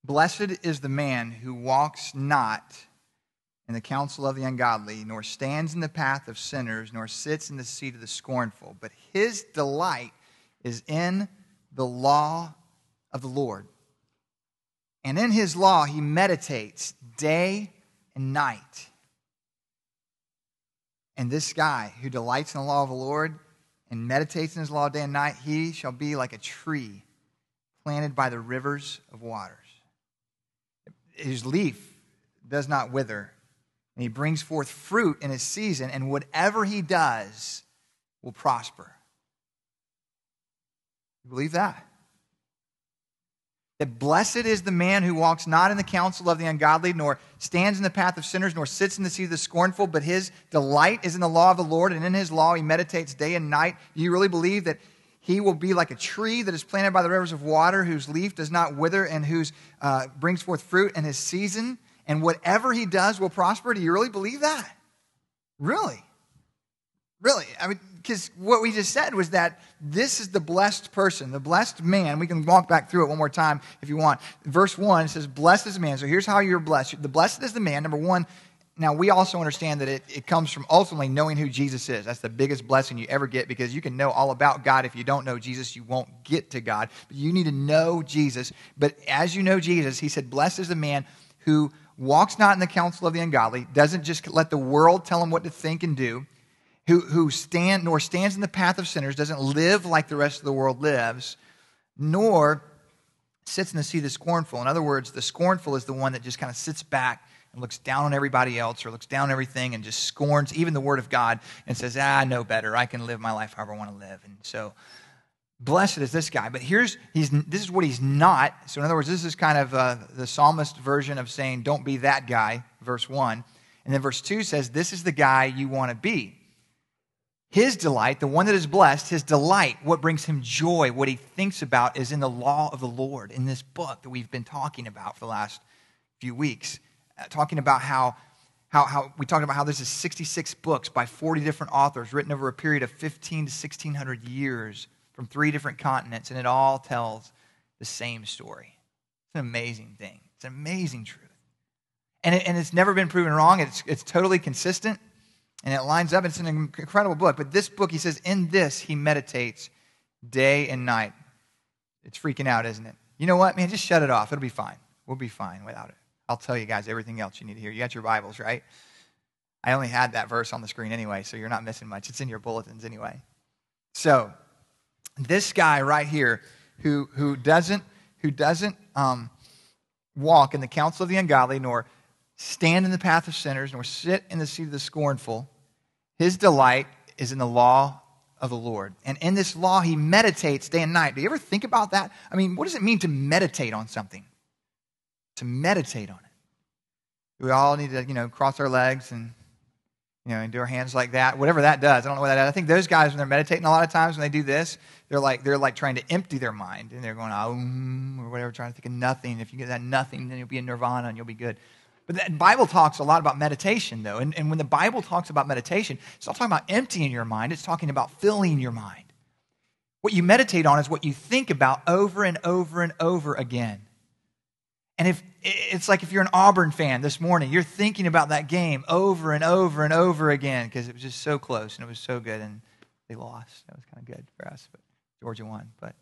Blessed is the man who walks not in the counsel of the ungodly, nor stands in the path of sinners, nor sits in the seat of the scornful. But his delight is in the law of the Lord. And in his law he meditates day and night. And this guy who delights in the law of the Lord and meditates in his law day and night, he shall be like a tree planted by the rivers of waters. His leaf does not wither, and he brings forth fruit in his season, and whatever he does will prosper. You believe that? That blessed is the man who walks not in the counsel of the ungodly, nor stands in the path of sinners, nor sits in the seat of the scornful, but his delight is in the law of the Lord, and in his law he meditates day and night. Do you really believe that he will be like a tree that is planted by the rivers of water, whose leaf does not wither, and whose brings forth fruit in his season, and whatever he does will prosper? Do you really believe that? Really? Really? I mean, because what we just said was that this is the blessed person, the blessed man. We can walk back through it one more time if you want. Verse 1 says, blessed is the man. So here's how you're blessed. The blessed is the man, number one. Now, we also understand that it comes from ultimately knowing who Jesus is. That's the biggest blessing you ever get, because you can know all about God. If you don't know Jesus, you won't get to God. But you need to know Jesus. But as you know Jesus, he said, blessed is the man who walks not in the counsel of the ungodly, doesn't just let the world tell him what to think and do, who stands in the path of sinners, doesn't live like the rest of the world lives, nor sits in the seat of the scornful. In other words, the scornful is the one that just kind of sits back and looks down on everybody else, or looks down on everything and just scorns even the word of God and says, I know better. I can live my life however I want to live. And so blessed is this guy. But this is what he's not. So in other words, this is kind of the psalmist version of saying, don't be that guy, verse 1. And then verse 2 says, this is the guy you want to be. His delight, the one that is blessed, his delight, what brings him joy, what he thinks about is in the law of the Lord, in this book that we've been talking about for the last few weeks. Talking about how we talked about how this is 66 books by 40 different authors written over a period of 15 to 1600 years from 3 different continents, and it all tells the same story. It's an amazing thing. It's an amazing truth. And it's never been proven wrong. It's totally consistent, and it lines up. It's an incredible book. But this book, he says, in this he meditates day and night. It's freaking out, isn't it? You know what, man? Just shut it off. It'll be fine. We'll be fine without it. I'll tell you guys everything else you need to hear. You got your Bibles, right? I only had that verse on the screen anyway, so you're not missing much. It's in your bulletins anyway. So this guy right here who doesn't walk in the counsel of the ungodly, nor stand in the path of sinners, nor sit in the seat of the scornful, his delight is in the law of the Lord. And in this law he meditates day and night. Do you ever think about that? I mean, what does it mean to meditate on something? To meditate on it. We all need to, cross our legs and, and do our hands like that. Whatever that does. I don't know what that is. I think those guys, when they're meditating, a lot of times when they do this, they're like trying to empty their mind. And they're going, or whatever, trying to think of nothing. If you get that nothing, then you'll be in nirvana and you'll be good. But the Bible talks a lot about meditation, though. And when the Bible talks about meditation, it's not talking about emptying your mind. It's talking about filling your mind. What you meditate on is what you think about over and over and over again. And it's like if you're an Auburn fan this morning, you're thinking about that game over and over and over again because it was just so close and it was so good and they lost. That was kind of good for us, but Georgia won. But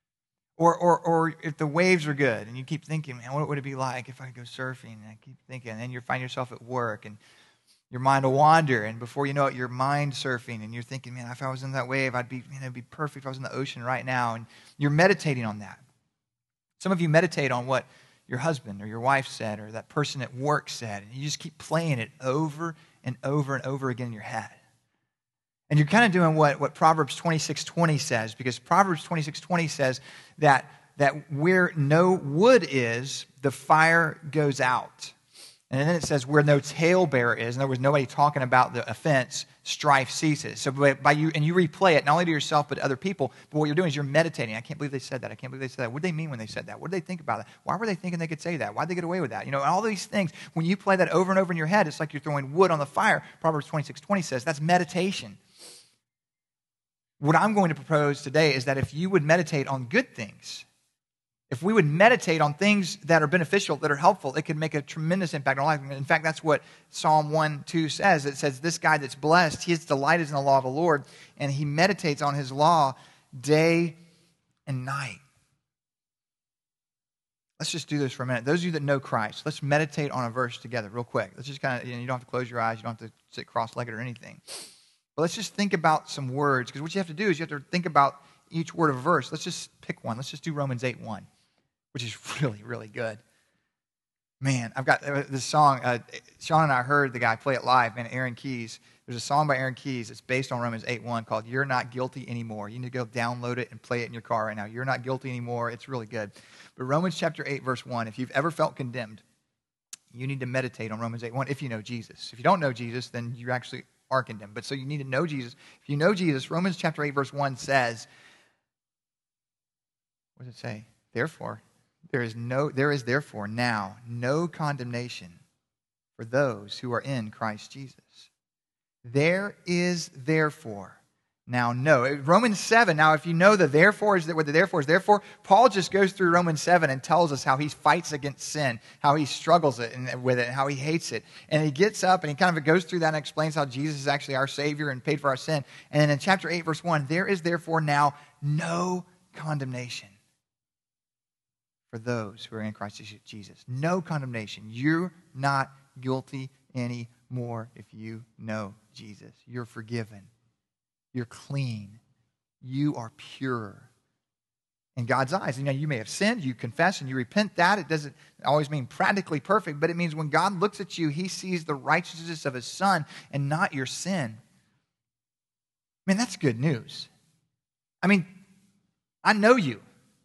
or if the waves are good and you keep thinking, man, what would it be like if I could go surfing? And I keep thinking, and then you find yourself at work and your mind will wander, and before you know it, you're mind surfing and you're thinking, man, if I was in that wave, it'd be perfect if I was in the ocean right now. And you're meditating on that. Some of you meditate on what your husband or your wife said or that person at work said, and you just keep playing it over and over and over again in your head. And you're kind of doing what Proverbs 26:20 says, because Proverbs 26:20 says that where no wood is, the fire goes out. And then it says where no talebearer is, in other words, nobody talking about the offense, strife ceases. So by you, and you replay it, not only to yourself, but to other people, but what you're doing is you're meditating. I can't believe they said that. I can't believe they said that. What did they mean when they said that? What did they think about it? Why were they thinking they could say that? Why did they get away with that? All these things. When you play that over and over in your head, it's like you're throwing wood on the fire. Proverbs 26:20 says that's meditation. What I'm going to propose today is that if you would meditate on good things, If we would meditate on things that are beneficial, that are helpful, it could make a tremendous impact on our life. In fact, that's what Psalm 1:2 says. It says, this guy that's blessed, his delight is in the law of the Lord, and he meditates on his law day and night. Let's just do this for a minute. Those of you that know Christ, let's meditate on a verse together real quick. Let's just kind of, you don't have to close your eyes. You don't have to sit cross-legged or anything. But let's just think about some words, because what you have to do is you have to think about each word of a verse. Let's just pick one. Let's just do Romans 8:1, which is really, really good. Man, I've got this song. Sean and I heard the guy play it live, man, Aaron Keys. There's a song by Aaron Keys that's based on Romans 8:1 called You're Not Guilty Anymore. You need to go download it and play it in your car right now. You're not guilty anymore. It's really good. But Romans chapter 8, verse 1, if you've ever felt condemned, you need to meditate on Romans 8:1 if you know Jesus. If you don't know Jesus, then you actually are condemned. But so you need to know Jesus. If you know Jesus, Romans chapter 8, verse 1 says, what does it say? Therefore, there is therefore now no condemnation for those who are in Christ Jesus. There is therefore now no. Romans 7, now if you know the therefore is what the therefore is, therefore, Paul just goes through Romans 7 and tells us how he fights against sin, how he struggles with it, and how he hates it. And he gets up and he kind of goes through that and explains how Jesus is actually our Savior and paid for our sin. And then in chapter 8, verse 1, there is therefore now no condemnation for those who are in Christ Jesus. No condemnation. You're not guilty anymore if you know Jesus. You're forgiven. You're clean. You are pure in God's eyes. You may have sinned, you confess, and you repent that. It doesn't always mean practically perfect, but it means when God looks at you, he sees the righteousness of his Son and not your sin. Man, that's good news. I mean, I know you.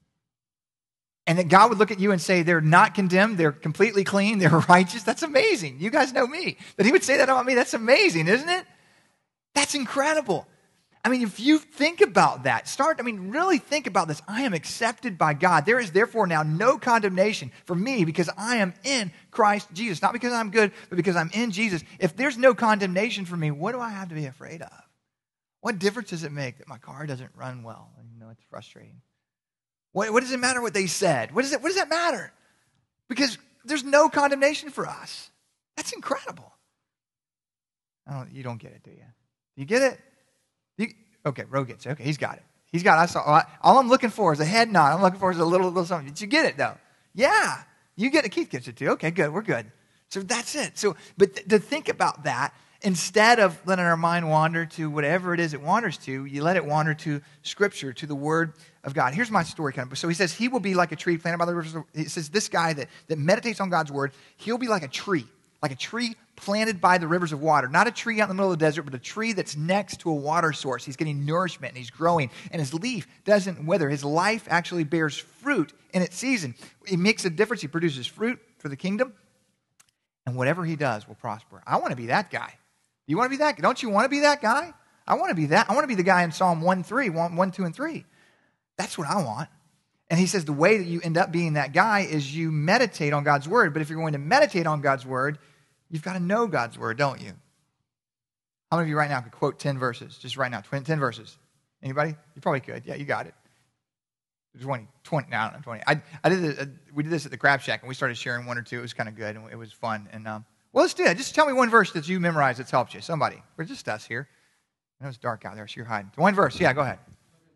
And that God would look at you and say, they're not condemned, they're completely clean, they're righteous. That's amazing. You guys know me. That he would say that about me, that's amazing, isn't it? That's incredible. I mean, if you think about that, really think about this. I am accepted by God. There is therefore now no condemnation for me because I am in Christ Jesus. Not because I'm good, but because I'm in Jesus. If there's no condemnation for me, what do I have to be afraid of? What difference does it make that my car doesn't run well? It's frustrating. What does it matter what they said? What does that matter? Because there's no condemnation for us. That's incredible. You don't get it, do you? Do you get it? Okay, Ro gets it. Okay, he's got it. All I'm looking for is a head nod. I'm looking for is a little something. Did you get it, though? Yeah. You get it. Keith gets it, too. Okay, good. We're good. So that's it. But to think about that, instead of letting our mind wander to whatever it is it wanders to, you let it wander to Scripture, to the Word of God. Here's my story kind of. So he says he will be like a tree planted by the rivers. He says this guy that meditates on God's Word, he'll be like a tree planted by the rivers of water. Not a tree out in the middle of the desert, but a tree that's next to a water source. He's getting nourishment and he's growing, and his leaf doesn't wither. His life actually bears fruit in its season. It makes a difference. He produces fruit for the kingdom, and whatever he does will prosper. I want to be that guy. You want to be that guy? Don't you want to be that guy? I want to be that. I want to be the guy in Psalm 1, 2, and 3. That's what I want. And he says the way that you end up being that guy is you meditate on God's Word. But if you're going to meditate on God's Word, you've got to know God's Word, don't you? How many of you right now could quote 10 verses? Just right now, 10 verses. Anybody? You probably could. Yeah, you got it. 20. No, I don't know, 20. We did this at the Crab Shack, and we started sharing one or two. It was kind of good, and it was fun. And well, let's do that. Just tell me one verse that you memorized that's helped you. Somebody. We're just us here. I know it's dark out there, so you're hiding. One verse. Yeah, go ahead.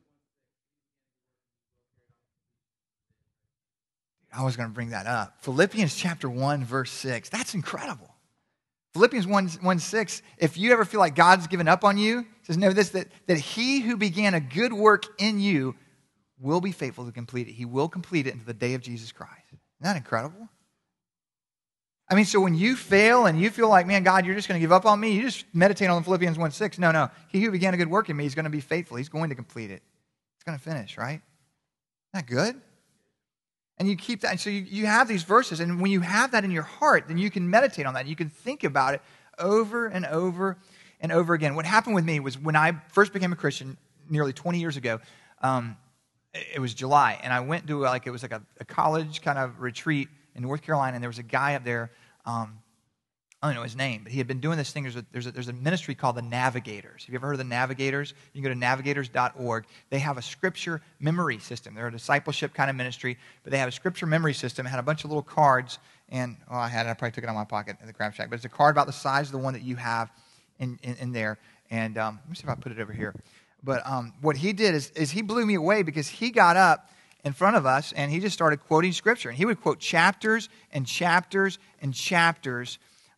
I was going to bring that up. Philippians chapter 1, verse 6. That's incredible. Philippians 1, 6. If you ever feel like God's given up on you, it says, know this, that he who began a good work in you will be faithful to complete it. He will complete it until the day of Jesus Christ. Isn't that incredible? I mean, so when you fail and you feel like, man, God, you're just going to give up on me, you just meditate on Philippians 1, 6. No. He who began a good work in me is going to be faithful. He's going to complete it. It's going to finish, right? Isn't that good? And you keep that. And so you have these verses. And when you have that in your heart, then you can meditate on that. You can think about it over and over and over again. What happened with me was when I first became a Christian nearly 20 years ago, it was July. And I went to it was like a college kind of retreat in North Carolina. And there was a guy up there, I don't know his name, but he had been doing this thing. There's a ministry called the Navigators. Have you ever heard of the Navigators? You can go to navigators.org. They have a scripture memory system. They're a discipleship kind of ministry, but they have a scripture memory system. It had a bunch of little cards, and I probably took it out of my pocket in the Crab Shack, but it's a card about the size of the one that you have in there. And let me see if I put it over here. But what he did is he blew me away because he got up in front of us and he just started quoting scripture. And he would quote chapters and chapters and chapters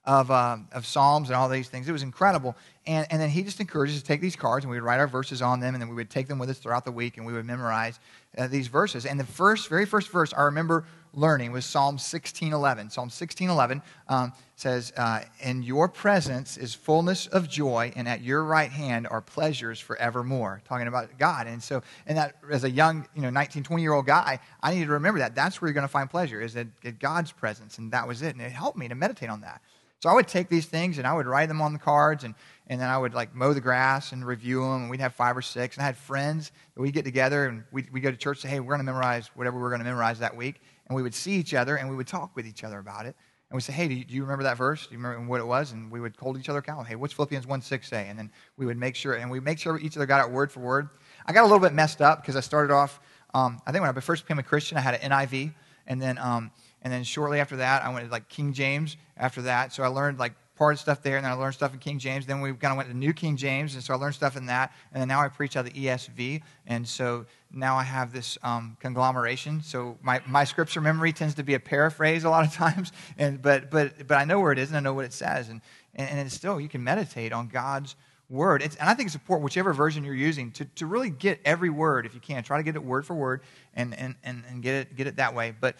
of Psalms and all these things. It was incredible. And then he just encouraged us to take these cards and we would write our verses on them, and then we would take them with us throughout the week and we would memorize these verses. And the very first verse I remember learning was Psalm 16:11. Psalm 16:11 says, "In your presence is fullness of joy, and at your right hand are pleasures forevermore." Talking about God. And that as a young 19, 20-year-old guy, I needed to remember that. That's where you're going to find pleasure, is at God's presence. And that was it. And it helped me to meditate on that. So I would take these things and I would write them on the cards, and then I would mow the grass and review them, and we'd have 5 or 6. And I had friends that we'd get together and we'd go to church and say, hey, we're going to memorize whatever we're going to memorize that week. And we would see each other and we would talk with each other about it. And we'd say, hey, do you remember that verse? Do you remember what it was? And we would hold each other accountable. Hey, what's Philippians 1:6 say? And then we would make sure each other got it word for word. I got a little bit messed up because I started off, I think when I first became a Christian, I had an NIV. And then shortly after that, I went to King James after that. So I learned part of stuff there, and then I learned stuff in King James. Then we kind of went to New King James, and so I learned stuff in that. And then now I preach out of the ESV, and so now I have this conglomeration. So my scripture memory tends to be a paraphrase a lot of times, but I know where it is, and I know what it says. And it's still, you can meditate on God's word. And I think it's important, whichever version you're using, to really get every word if you can. Try to get it word for word and get it that way. But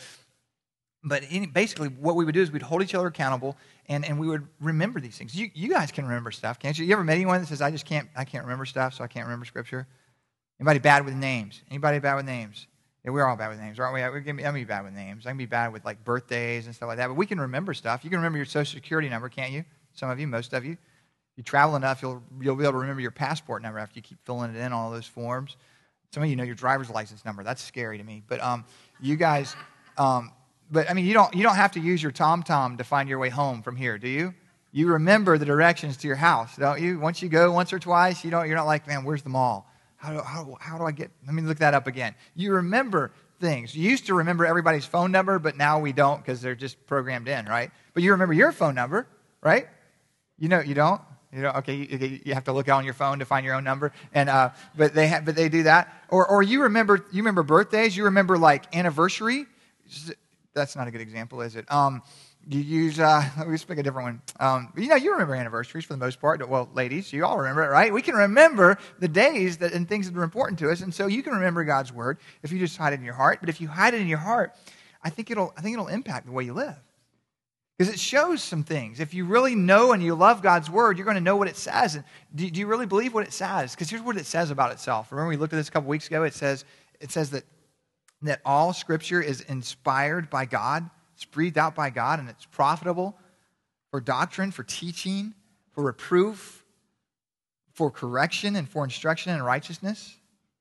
basically, what we would do is we'd hold each other accountable, and we would remember these things. You guys can remember stuff, can't you? You ever met anyone that says, I can't remember stuff, so I can't remember Scripture? Anybody bad with names? Anybody bad with names? Yeah, we're all bad with names, aren't we? I can be bad with names. I can be bad with birthdays and stuff like that, but we can remember stuff. You can remember your Social Security number, can't you? Some of you, most of you. You travel enough, you'll be able to remember your passport number after you keep filling it in, all those forms. Some of you know your driver's license number. That's scary to me. But you guys... But you don't have to use your TomTom to find your way home from here, do you? You remember the directions to your house, don't you? Once you go once or twice, you're not like, man, where's the mall? How do I get? Let me look that up again. You remember things. You used to remember everybody's phone number, but now we don't because they're just programmed in, right? But you remember your phone number, right? You don't. Okay, you have to look on your phone to find your own number, but they do that. Or you remember birthdays. You remember anniversary. That's not a good example, is it? You use, let me pick a different one. You remember anniversaries for the most part. Well, ladies, you all remember it, right? We can remember the days and things that are important to us, and so you can remember God's word if you just hide it in your heart. But if you hide it in your heart, I think it'll impact the way you live. Because it shows some things. If you really know and you love God's word, you're going to know what it says. And do you really believe what it says? Because here's what it says about itself. Remember we looked at this a couple weeks ago? It says that all Scripture is inspired by God, it's breathed out by God, and it's profitable for doctrine, for teaching, for reproof, for correction, and for instruction in righteousness.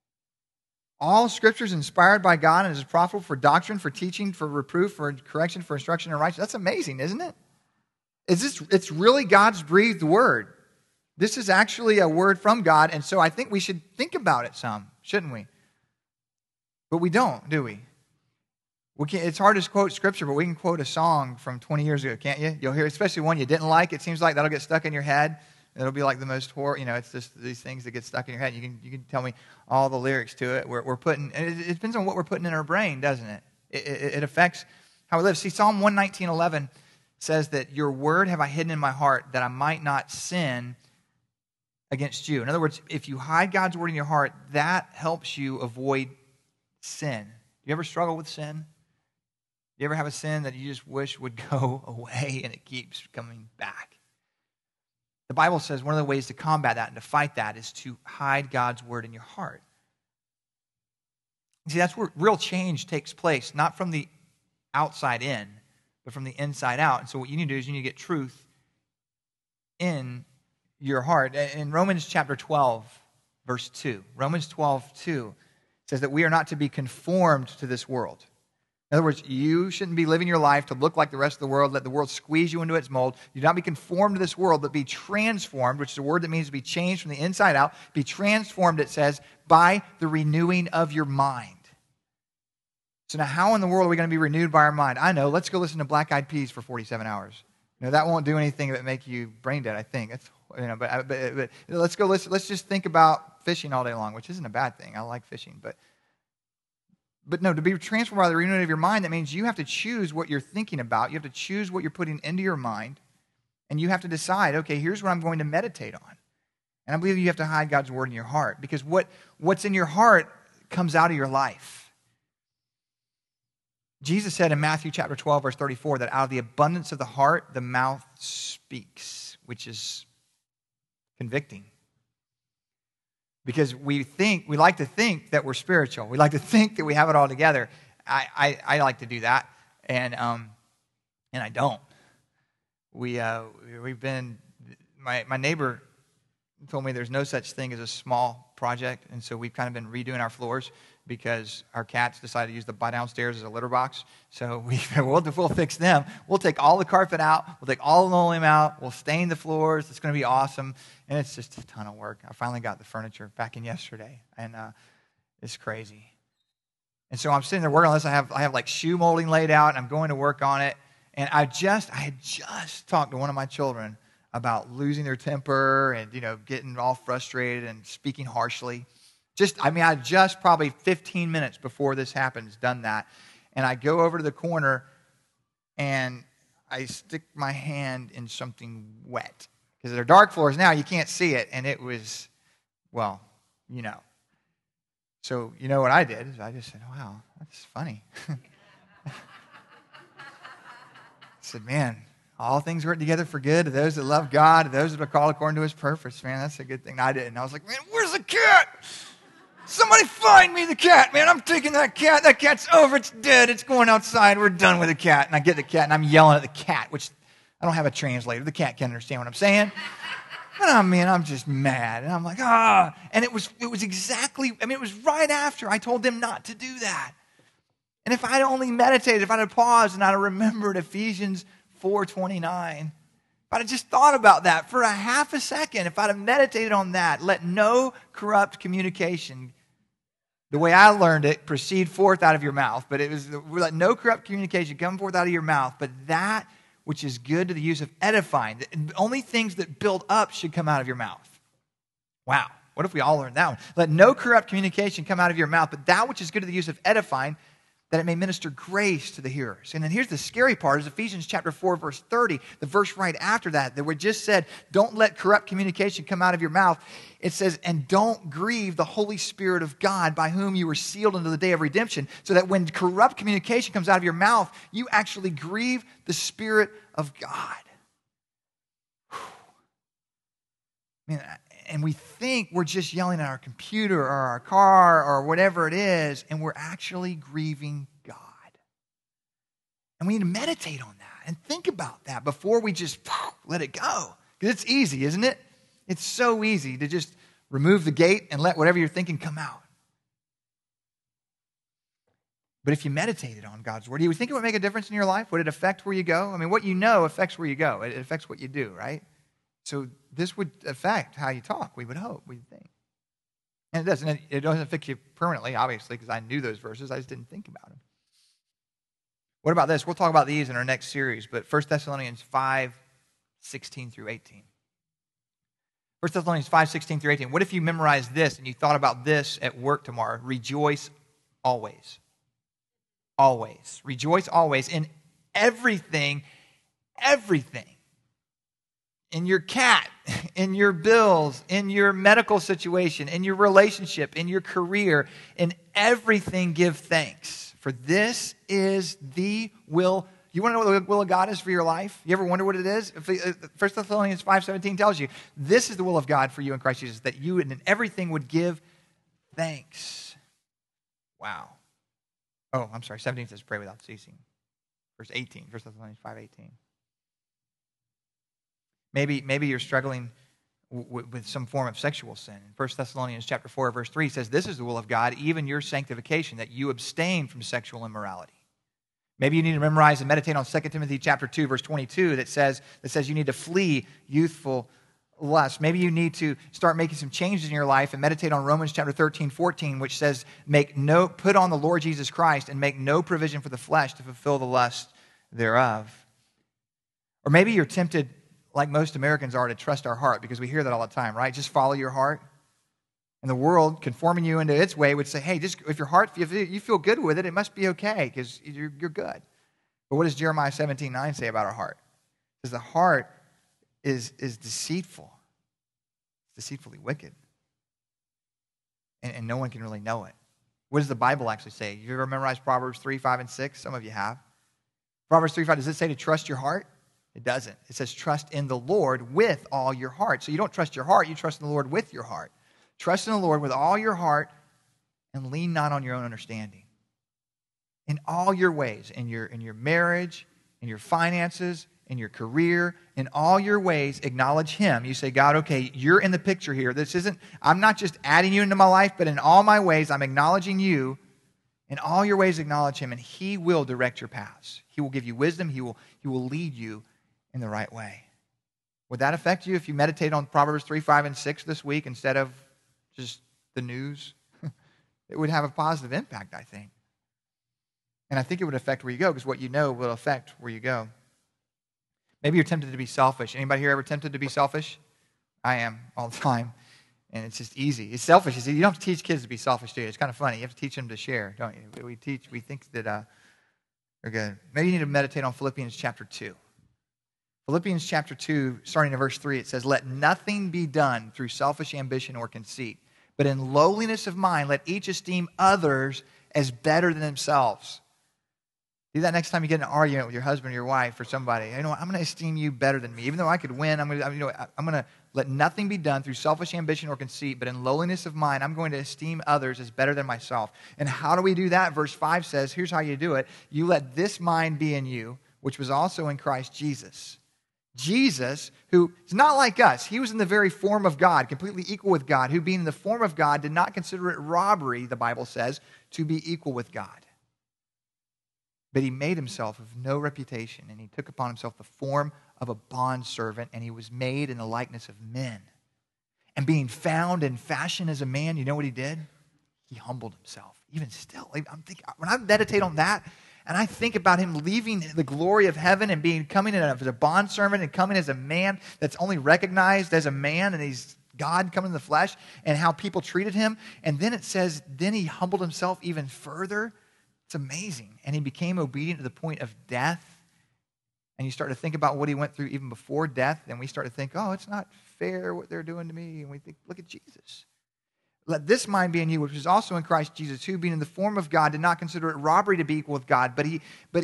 All Scripture is inspired by God and is profitable for doctrine, for teaching, for reproof, for correction, for instruction in righteousness. That's amazing, isn't it? It's really God's breathed word. This is actually a word from God, and so I think we should think about it some, shouldn't we? But we don't, do we? It's hard to quote Scripture, but we can quote a song from 20 years ago, can't you? You'll hear, especially one you didn't like. It seems like that'll get stuck in your head. It'll be like the most horror. It's just these things that get stuck in your head. You can tell me all the lyrics to it. We're putting. It depends on what we're putting in our brain, doesn't it? It affects how we live. See, Psalm 119:11 says that your word have I hidden in my heart that I might not sin against you. In other words, if you hide God's word in your heart, that helps you avoid sin. You ever struggle with sin? You ever have a sin that you just wish would go away and it keeps coming back? The Bible says one of the ways to combat that and to fight that is to hide God's word in your heart. See, that's where real change takes place, not from the outside in, but from the inside out. And so what you need to do is you need to get truth in your heart. In Romans chapter 12, verse 2, Romans 12:2 says that we are not to be conformed to this world. In other words, you shouldn't be living your life to look like the rest of the world, let the world squeeze you into its mold. Do not be conformed to this world, but be transformed, which is a word that means to be changed from the inside out. Be transformed, it says, by the renewing of your mind. So now how in the world are we going to be renewed by our mind? I know, let's go listen to Black Eyed Peas for 47 hours. That won't do anything but make you brain dead, I think. But let's go listen. Let's just think about fishing all day long, which isn't a bad thing. I like fishing, But no, to be transformed by the renewing of your mind, that means you have to choose what you're thinking about. You have to choose what you're putting into your mind. And you have to decide, okay, here's what I'm going to meditate on. And I believe you have to hide God's word in your heart. Because what's in your heart comes out of your life. Jesus said in Matthew chapter 12, verse 34, that out of the abundance of the heart, the mouth speaks, which is convicting. Because we like to think that we're spiritual. We like to think that we have it all together. I like to do that, and I don't. We've been. My neighbor told me there's no such thing as a small project, and so we've kind of been redoing our floors because our cats decided to use the downstairs as a litter box. So we'll fix them. We'll take all the carpet out. We'll take all the linoleum out. We'll stain the floors. It's going to be awesome. And it's just a ton of work. I finally got the furniture back in yesterday, and it's crazy. And so I'm sitting there working on this. I have like shoe molding laid out, and I'm going to work on it. And I had just talked to one of my children about losing their temper and, getting all frustrated and speaking harshly. I just probably 15 minutes before this happens done that. And I go over to the corner and I stick my hand in something wet. Because they're dark floors now, you can't see it. And it was, So you know what I did? Is I just said, wow, that's funny. I said, man, all things work together for good to those that love God, to those that are called according to his purpose. Man, that's a good thing. I didn't. I was like, man, where's the cat? Somebody find me the cat, man. I'm taking that cat. That cat's over. It's dead. It's going outside. We're done with the cat. And I get the cat, and I'm yelling at the cat, which I don't have a translator. The cat can't understand what I'm saying. And I'm just mad. And I'm like, And it was exactly, it was right after I told them not to do that. And if I'd only meditated, if I'd have paused and I'd have remembered Ephesians 4:29, if I'd have just thought about that for a half a second, if I'd have meditated on that, let no corrupt communication, the way I learned it, proceed forth out of your mouth. But it was, let no corrupt communication come forth out of your mouth, but that which is good to the use of edifying. Only things that build up should come out of your mouth. Wow, what if we all learned that one? Let no corrupt communication come out of your mouth, but that which is good to the use of edifying, that it may minister grace to the hearers. And then here's the scary part, is Ephesians chapter 4, verse 30, the verse right after that we just said, don't let corrupt communication come out of your mouth. It says, and don't grieve the Holy Spirit of God, by whom you were sealed unto the day of redemption, so that when corrupt communication comes out of your mouth, you actually grieve the Spirit of God. And we think we're just yelling at our computer or our car or whatever it is, and we're actually grieving God. And we need to meditate on that and think about that before we just let it go. Because it's easy, isn't it? It's so easy to just remove the gate and let whatever you're thinking come out. But if you meditated on God's word, do you think it would make a difference in your life? Would it affect where you go? What you know affects where you go. It affects what you do, right? So this would affect how you talk, we would hope, we'd think. And it doesn't. It doesn't affect you permanently, obviously, because I knew those verses. I just didn't think about them. What about this? We'll talk about these in our next series, but 1 Thessalonians 5:16 through 18. 1 Thessalonians 5:16 through 18. What if you memorized this and you thought about this at work tomorrow? Rejoice always. Always. Rejoice always in everything. In your cat, in your bills, in your medical situation, in your relationship, in your career, in everything give thanks. For this is the will. You want to know what the will of God is for your life? You ever wonder what it is? 1 Thessalonians 5:17 tells you, this is the will of God for you in Christ Jesus, that you in everything would give thanks. Wow. Oh, I'm sorry. 17 says pray without ceasing. Verse 18, 1 Thessalonians 5:18. Maybe you're struggling with some form of sexual sin. 1 Thessalonians chapter 4, verse 3 says, this is the will of God, even your sanctification, that you abstain from sexual immorality. Maybe you need to memorize and meditate on 2 Timothy chapter 2, verse 22 that says you need to flee youthful lust. Maybe you need to start making some changes in your life and meditate on Romans chapter 13, 14, which says, put on the Lord Jesus Christ and make no provision for the flesh to fulfill the lust thereof. Or maybe you're tempted, like most Americans are, to trust our heart, because we hear that all the time, right? Just follow your heart. And the world, conforming you into its way, would say, hey, just if your heart, if you feel good with it, it must be okay because you're good. But what does Jeremiah 17:9 say about our heart? It says the heart is deceitful. It's deceitfully wicked. And no one can really know it. What does the Bible actually say? You ever memorized Proverbs 3, 5, and 6? Some of you have. Proverbs 3, 5, does it say to trust your heart? It doesn't. It says trust in the Lord with all your heart. So you don't trust your heart, you trust in the Lord with your heart. Trust in the Lord with all your heart and lean not on your own understanding. In all your ways, in your marriage, in your finances, in your career, in all your ways, acknowledge Him. You say, God, okay, you're in the picture here. I'm not just adding you into my life, but in all my ways, I'm acknowledging you. In all your ways, acknowledge Him, and He will direct your paths. He will give you wisdom. He will lead you in the right way. Would that affect you if you meditate on Proverbs 3, 5, and 6 this week instead of just the news? It would have a positive impact, I think. And I think it would affect where you go, because what you know will affect where you go. Maybe you're tempted to be selfish. Anybody here ever tempted to be selfish? I am all the time. And it's just easy. It's selfish. You don't have to teach kids to be selfish, do you? It's kind of funny. You have to teach them to share, don't you? We think that they're good. Maybe you need to meditate on Philippians chapter 2. Philippians chapter 2, starting in verse 3, it says, let nothing be done through selfish ambition or conceit, but in lowliness of mind, let each esteem others as better than themselves. Do that next time you get in an argument with your husband or your wife or somebody. You know what? I'm going to esteem you better than me. Even though I could win, I'm going to let nothing be done through selfish ambition or conceit, but in lowliness of mind, I'm going to esteem others as better than myself. And how do we do that? Verse 5 says, here's how you do it. You let this mind be in you, which was also in Christ Jesus. Jesus, who is not like us, he was in the very form of God, completely equal with God, who being in the form of God did not consider it robbery, the Bible says, to be equal with God. But he made himself of no reputation, and he took upon himself the form of a bondservant, and he was made in the likeness of men. And being found in fashion as a man, you know what he did? He humbled himself. Even still, when I meditate on that, and I think about him leaving the glory of heaven and coming as a bondservant and coming as a man that's only recognized as a man, and he's God coming in the flesh, and how people treated him. And then it says, then he humbled himself even further. It's amazing. And he became obedient to the point of death. And you start to think about what he went through even before death, and we start to think, oh, it's not fair what they're doing to me. And we think, look at Jesus. Let this mind be in you, which is also in Christ Jesus, who being in the form of God did not consider it robbery to be equal with God, but he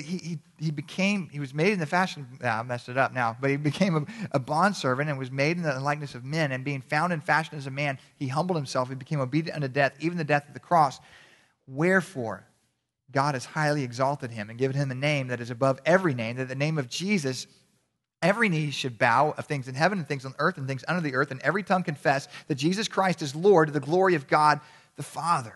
was made in the fashion, I messed it up now, but he became a bondservant and was made in the likeness of men, and being found in fashion as a man, he humbled himself, he became obedient unto death, even the death of the cross. Wherefore, God has highly exalted him and given him a name that is above every name, that the name of Jesus, every knee should bow, of things in heaven and things on earth and things under the earth, and every tongue confess that Jesus Christ is Lord, to the glory of God the Father.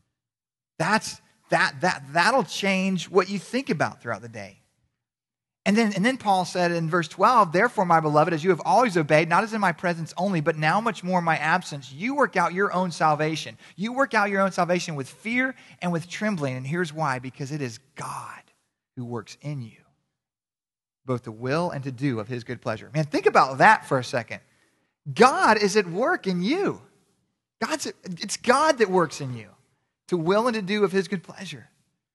That'll change what you think about throughout the day. And then Paul said in verse 12, therefore, my beloved, as you have always obeyed, not as in my presence only, but now much more in my absence, you work out your own salvation. You work out your own salvation with fear and with trembling. And here's why: because it is God who works in you, both to will and to do of his good pleasure. Man, think about that for a second. God is at work in you. It's God that works in you, to will and to do of his good pleasure.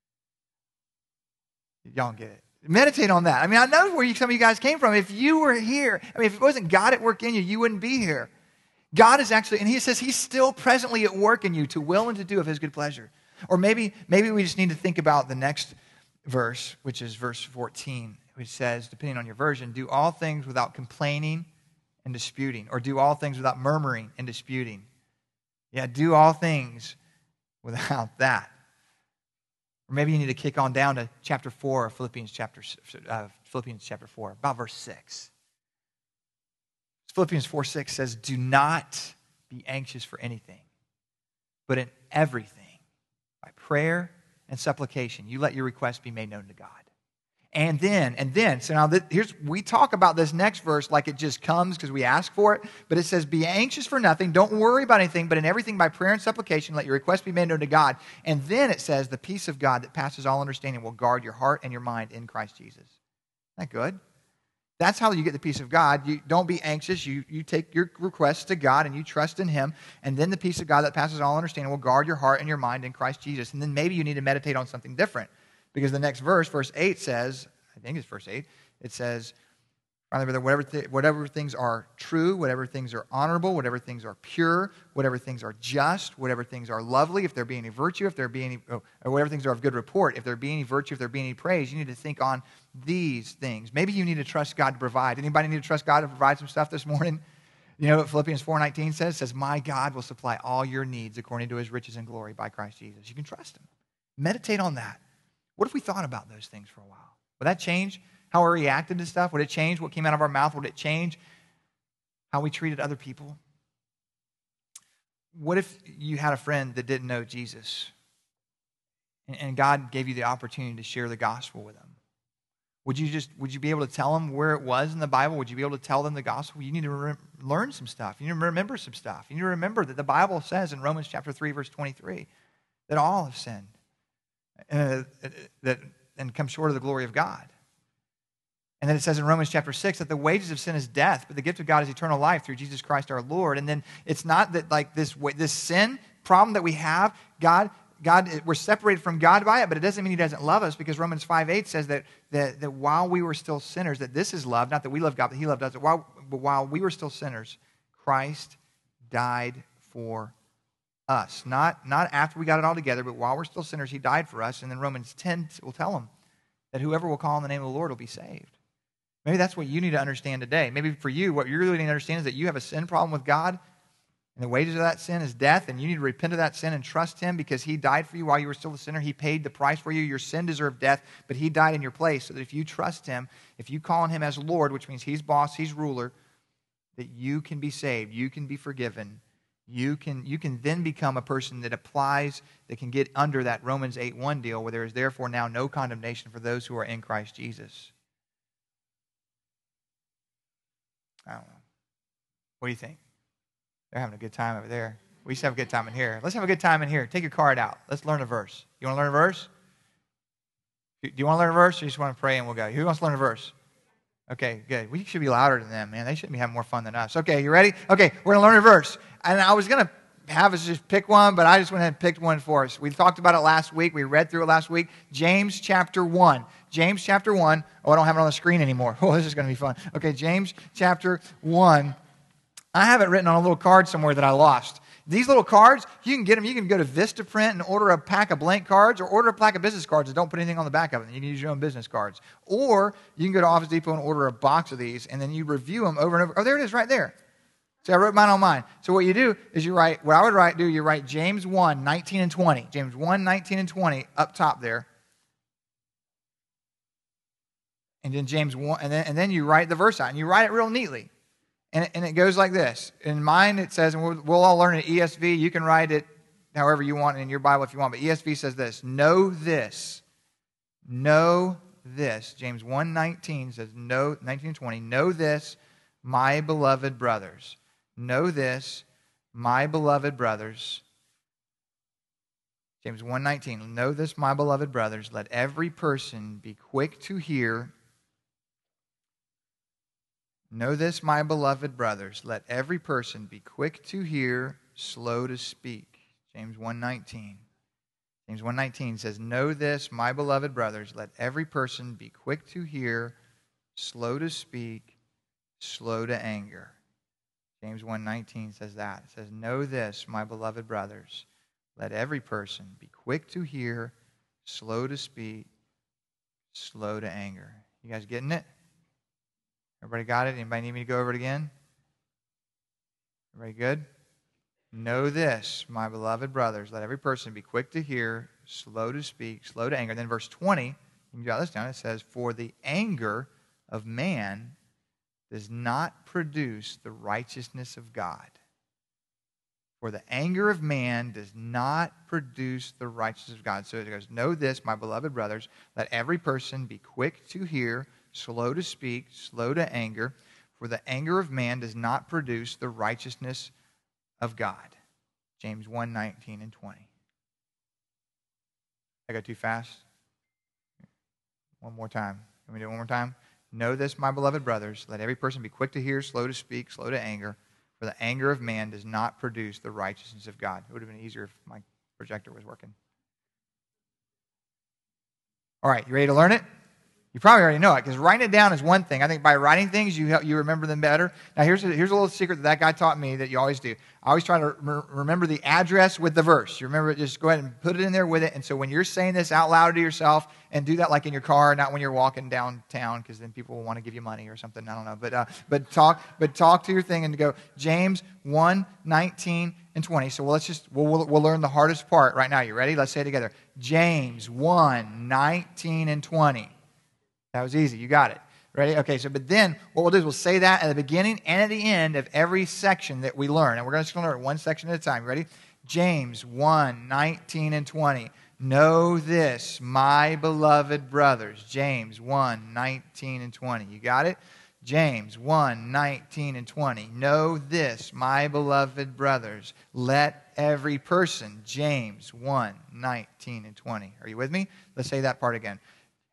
Y'all get it. Meditate on that. I mean, I know where some of you guys came from. If you were here, if it wasn't God at work in you, you wouldn't be here. God is actually, and he says he's still presently at work in you, to will and to do of his good pleasure. Or maybe we just need to think about the next verse, which is verse 14, which says, depending on your version, do all things without complaining and disputing, or do all things without murmuring and disputing. Yeah, do all things without that. Or maybe you need to kick on down to chapter 4 of Philippians chapter 4, about verse 6. Philippians 4:6 says, do not be anxious for anything, but in everything, by prayer and supplication, you let your requests be made known to God. And then. So now we talk about this next verse like it just comes because we ask for it. But it says, be anxious for nothing. Don't worry about anything, but in everything by prayer and supplication, let your requests be made known to God. And then it says, the peace of God that passes all understanding will guard your heart and your mind in Christ Jesus. Isn't that good? That's how you get the peace of God. You don't be anxious. You take your requests to God and you trust in Him. And then the peace of God that passes all understanding will guard your heart and your mind in Christ Jesus. And then maybe you need to meditate on something different. Because the next verse, verse 8 says, I think it's verse 8, it says, whatever things are true, whatever things are honorable, whatever things are pure, whatever things are just, whatever things are lovely, if there be any virtue, if there be any, or whatever things are of good report, if there be any virtue, if there be any praise, you need to think on these things. Maybe you need to trust God to provide. Anybody need to trust God to provide some stuff this morning? You know what Philippians 4:19 says? It says, my God will supply all your needs according to His riches and glory by Christ Jesus. You can trust Him. Meditate on that. What if we thought about those things for a while? Would that change how we reacted to stuff? Would it change what came out of our mouth? Would it change how we treated other people? What if you had a friend that didn't know Jesus and God gave you the opportunity to share the gospel with them? Would you be able to tell them where it was in the Bible? Would you be able to tell them the gospel? You need to learn some stuff. You need to remember some stuff. You need to remember that the Bible says in Romans chapter 3, verse 23, that all have sinned and come short of the glory of God. And then it says in Romans chapter 6 that the wages of sin is death, but the gift of God is eternal life through Jesus Christ our Lord. And then it's not that like this sin problem that we have, God, we're separated from God by it, but it doesn't mean He doesn't love us, because Romans 5:8 says that while we were still sinners, that this is love, not that we love God, but He loved us. But while we were still sinners, Christ died for us. Not after we got it all together, but while we're still sinners, He died for us. And then Romans 10 will tell them that whoever will call on the name of the Lord will be saved. Maybe that's what you need to understand today. Maybe for you, what you really need to understand is that you have a sin problem with God, and the wages of that sin is death, and you need to repent of that sin and trust Him because He died for you while you were still a sinner. He paid the price for you. Your sin deserved death, but He died in your place, so that if you trust Him, if you call on Him as Lord, which means He's boss, He's ruler, that you can be saved, you can be forgiven. You can then become a person that can get under that Romans 8:1 deal, where there is therefore now no condemnation for those who are in Christ Jesus. I don't know. What do you think? They're having a good time over there. We should have a good time in here. Let's have a good time in here. Take your card out. Let's learn a verse. You want to learn a verse? Do you want to learn a verse, or you just want to pray and we'll go? Who wants to learn a verse? Okay, good. We should be louder than them, man. They shouldn't be having more fun than us. Okay, you ready? Okay, we're going to learn a verse. And I was going to have us just pick one, but I just went ahead and picked one for us. We talked about it last week. We read through it last week. James chapter 1. James chapter 1. Oh, I don't have it on the screen anymore. Oh, this is going to be fun. Okay, James chapter 1. I have it written on a little card somewhere that I lost. These little cards, you can get them. You can go to Vistaprint and order a pack of blank cards, or order a pack of business cards and don't put anything on the back of them. You can use your own business cards. Or you can go to Office Depot and order a box of these, and then you review them over and over. Oh, there it is right there. See, I wrote mine on mine. So what you do is you write James 1, 19 and 20. James 1, 19 and 20 up top there. And then James 1, and then you write the verse out, and you write it real neatly. And it goes like this. In mine it says, and we'll all learn it ESV. You can write it however you want in your Bible if you want. But ESV says this: know this. Know this. James 1:19 says, 19:20. Know this, my beloved brothers. Know this, my beloved brothers. James 1:19. Know this, my beloved brothers. Let every person be quick to hear. Know this, my beloved brothers, let every person be quick to hear, slow to speak. James 1:19. James 1:19 says, know this, my beloved brothers, let every person be quick to hear, slow to speak, slow to anger. James 1:19 says that. It says, know this, my beloved brothers, let every person be quick to hear, slow to speak, slow to anger. You guys getting it? Everybody got it? Anybody need me to go over it again? Everybody good? Know this, my beloved brothers, let every person be quick to hear, slow to speak, slow to anger. Then verse 20, you can jot this down, it says, for the anger of man does not produce the righteousness of God. For the anger of man does not produce the righteousness of God. So it goes, know this, my beloved brothers, let every person be quick to hear, slow to speak, slow to anger. For the anger of man does not produce the righteousness of God. James 1:19 and 20. I go too fast? One more time. Can we do it one more time? Know this, my beloved brothers, let every person be quick to hear, slow to speak, slow to anger. For the anger of man does not produce the righteousness of God. It would have been easier if my projector was working. All right, you ready to learn it? You probably already know it, because writing it down is one thing. I think by writing things, you remember them better. Now, here's a little secret that guy taught me that you always do. I always try to remember the address with the verse. You remember it, just go ahead and put it in there with it. And so when you're saying this out loud to yourself, and do that like in your car, not when you're walking downtown, because then people will want to give you money or something. I don't know. But talk to your thing and go, James 1:19 and 20. So we'll learn the hardest part right now. You ready? Let's say it together. James 1:19 and 20. That was easy. You got it. Ready? Okay, but then what we'll do is we'll say that at the beginning and at the end of every section that we learn. And we're just going to learn one section at a time. Ready? James 1:19 and 20. Know this, my beloved brothers. James 1:19 and 20. You got it? James 1:19 and 20. Know this, my beloved brothers. Let every person. James 1:19 and 20. Are you with me? Let's say that part again.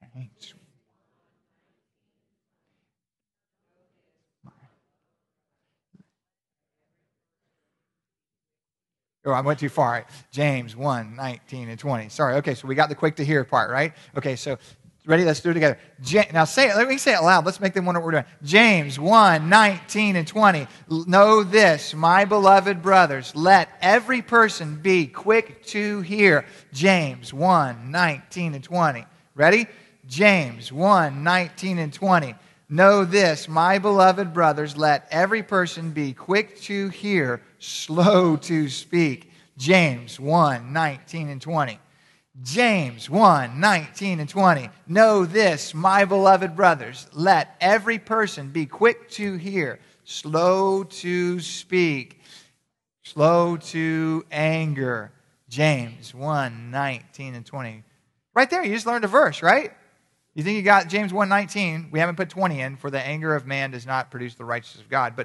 Oh, I went too far. Right. James 1:19 and 20. Sorry. Okay, so we got the quick to hear part, right? Okay, so ready? Let's do it together. Now say it. Let me say it loud. Let's make them wonder what we're doing. James 1:19 and 20. Know this, my beloved brothers. Let every person be quick to hear. James 1:19 and 20. Ready? James 1:19 and 20. Know this, my beloved brothers, let every person be quick to hear, slow to speak. James 1:19 and 20. James 1:19 and 20. Know this, my beloved brothers, let every person be quick to hear, slow to speak, slow to anger. James 1:19 and 20. Right there, you just learned a verse, right? You think you got James 1:19? We haven't put 20 in. For the anger of man does not produce the righteousness of God. But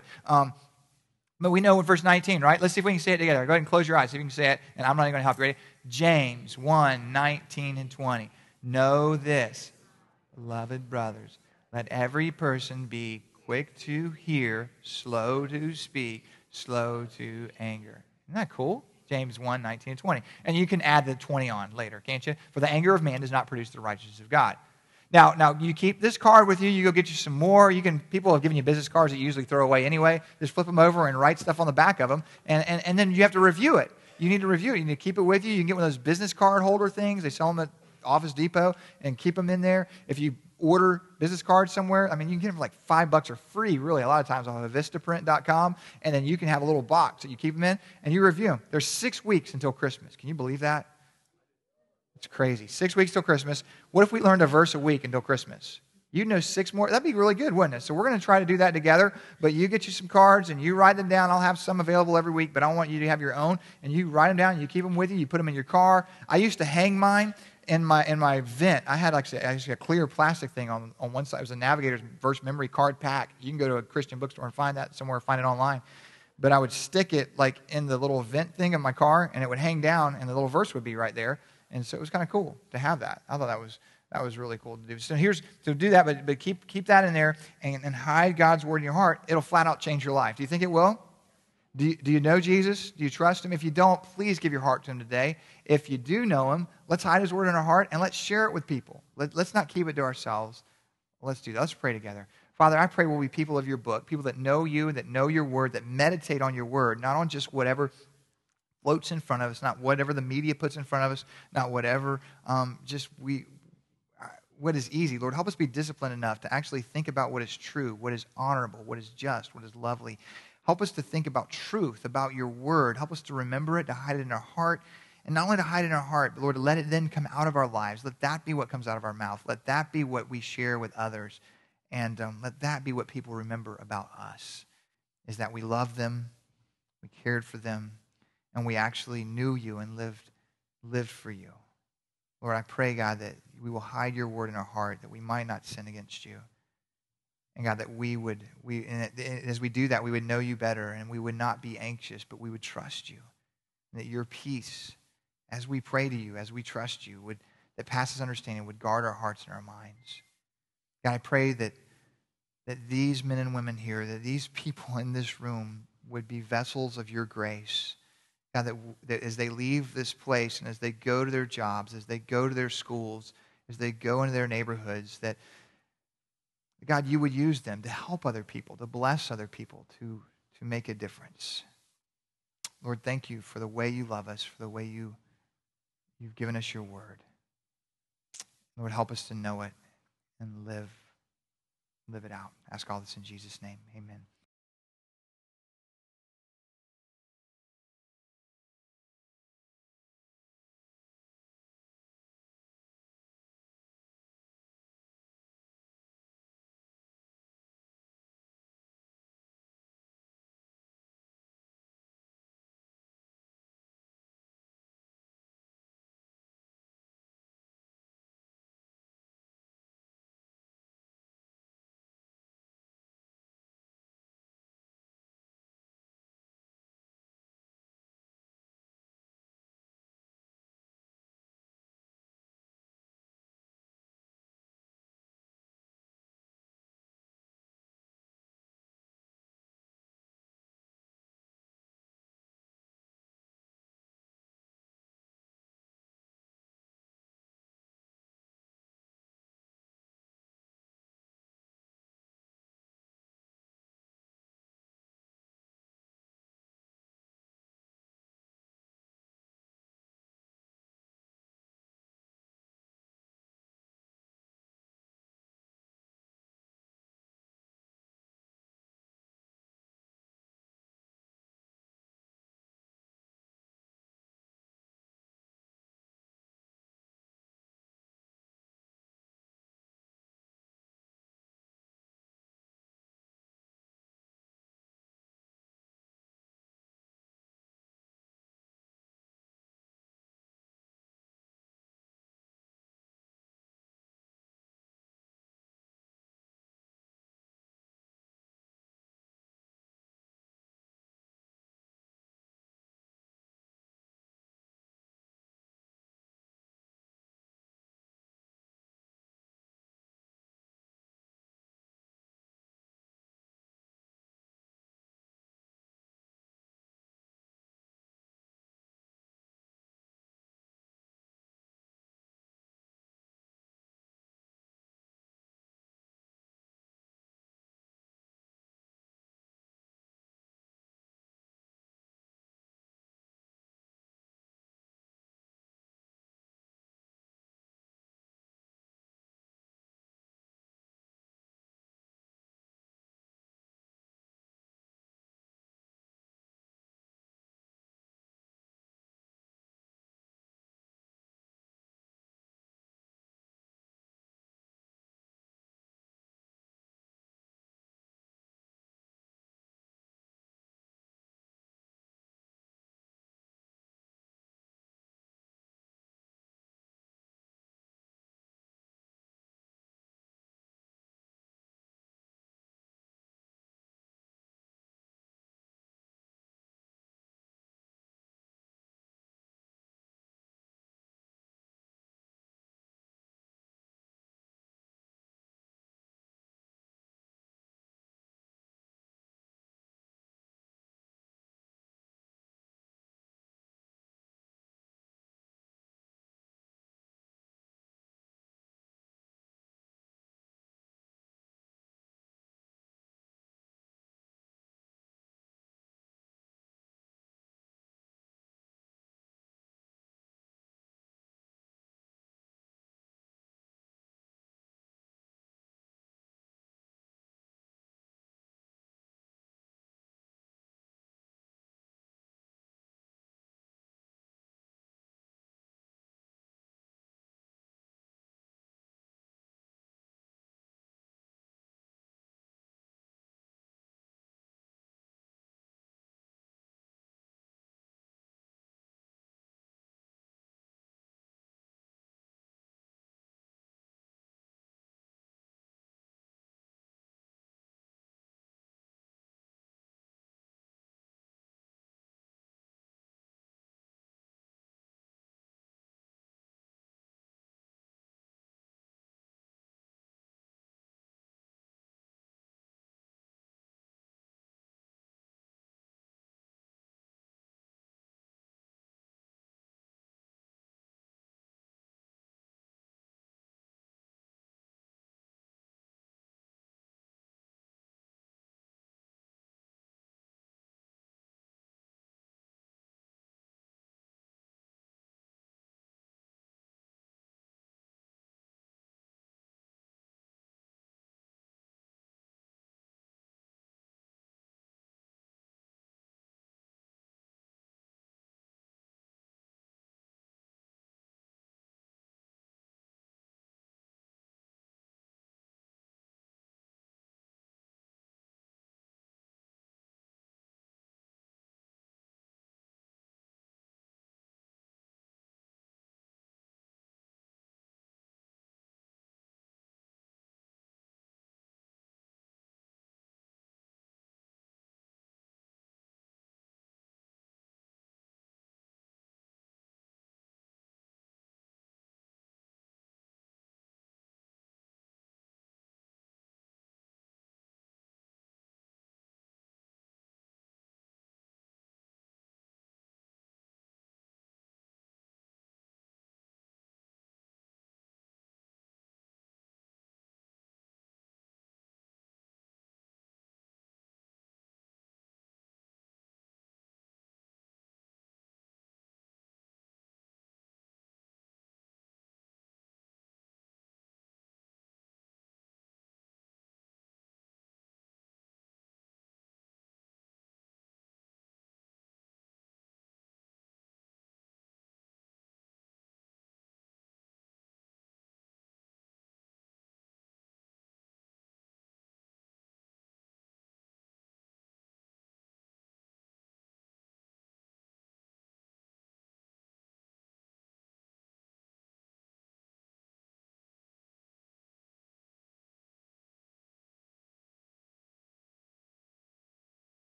we know in verse 19, right? Let's see if we can say it together. Go ahead and close your eyes. See if you can say it. And I'm not even going to help you. Ready? James 1:19 and 20. Know this, beloved brothers. Let every person be quick to hear, slow to speak, slow to anger. Isn't that cool? James 1:19 and 20. And you can add the 20 on later, can't you? For the anger of man does not produce the righteousness of God. Now, you keep this card with you. You go get you some more. People have given you business cards that you usually throw away anyway. Just flip them over and write stuff on the back of them. And then you have to review it. You need to review it. You need to keep it with you. You can get one of those business card holder things. They sell them at Office Depot and keep them in there. If you order business cards somewhere, you can get them for like $5 or free, really, a lot of times on Vistaprint.com. And then you can have a little box that you keep them in and you review them. There's 6 weeks until Christmas. Can you believe that? It's crazy. 6 weeks till Christmas. What if we learned a verse a week until Christmas? You'd know 6 more. That'd be really good, wouldn't it? So we're going to try to do that together. But you get you some cards and you write them down. I'll have some available every week, but I want you to have your own. And you write them down and you keep them with you. You put them in your car. I used to hang mine in my vent. I had actually a clear plastic thing on one side. It was a Navigator's verse memory card pack. You can go to a Christian bookstore and find that somewhere, find it online. But I would stick it like in the little vent thing of my car, and it would hang down, and the little verse would be right there. And so it was kind of cool to have that. I thought that was really cool to do. So do that, but keep that in there and hide God's word in your heart. It'll flat out change your life. Do you think it will? Do you know Jesus? Do you trust him? If you don't, please give your heart to him today. If you do know him, let's hide his word in our heart and let's share it with people. Let's not keep it to ourselves. Let's do that. Let's pray together. Father, I pray we'll be people of your book, people that know you, that know your word, that meditate on your word, not on just whatever floats in front of us, not whatever the media puts in front of us, not whatever, what is easy. Lord, help us be disciplined enough to actually think about what is true, what is honorable, what is just, what is lovely. Help us to think about truth, about your word. Help us to remember it, to hide it in our heart, and not only to hide it in our heart, but Lord, to let it then come out of our lives. Let that be what comes out of our mouth. Let that be what we share with others, and let that be what people remember about us, is that we love them, we cared for them, and we actually knew you and lived for you. Lord, I pray, God, that we will hide your word in our heart, that we might not sin against you. And God, that as we do that, we would know you better, and we would not be anxious, but we would trust you. And that your peace, as we pray to you, as we trust you, that passes understanding, would guard our hearts and our minds. God, I pray that these men and women here, that these people in this room would be vessels of your grace. God, that as they leave this place and as they go to their jobs, as they go to their schools, as they go into their neighborhoods, that, God, you would use them to help other people, to bless other people, to make a difference. Lord, thank you for the way you love us, for the way you've given us your word. Lord, help us to know it and live it out. Ask all this in Jesus' name. Amen.